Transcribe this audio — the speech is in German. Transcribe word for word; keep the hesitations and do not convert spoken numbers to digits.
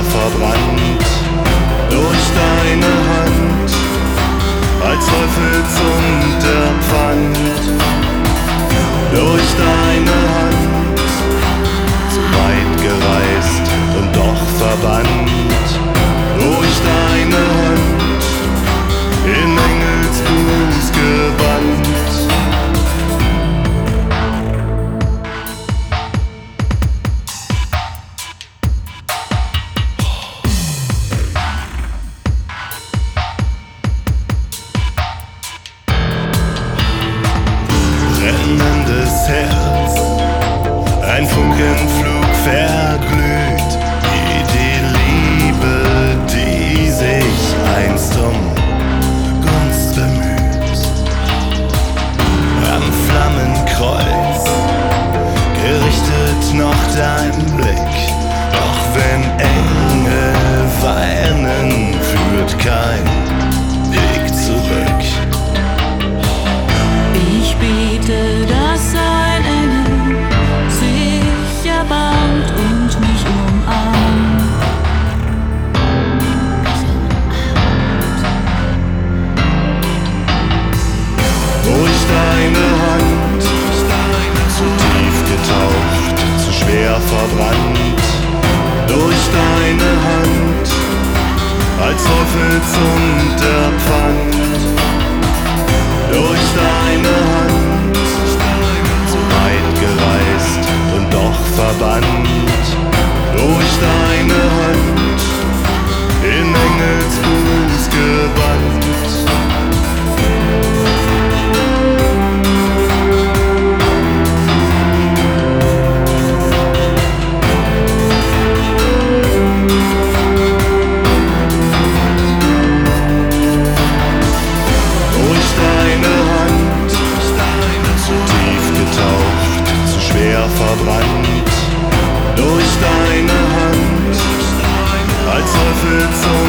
verbrannt. Durch deine Hand, als Teufelsunterpfand. Durch deine Hand, zu weit gereist und doch verbannt. Durch deine Hand, in Engelsbuß gewandt. Brennendes Herz, ein Funkenflug verglüht, wie die Liebe, die sich einst um Gunst bemüht. Am Flammenkreuz gerichtet noch dein Blick, doch wenn Engel weinen, führt kein Weg zurück. Ich bete, dass ein Engel sich erbarmt und mich umarmt. Durch deine Hand, zu tief getaucht, zu schwer verbrannt. Durch deine Hand, als Teufelsunterpfand. Durch deine Hand, zu weit gereist und doch verbannt. Durch deine Hand, in Engelsbuß gewandt. Verbrannt durch deine Hand, als Teufel zum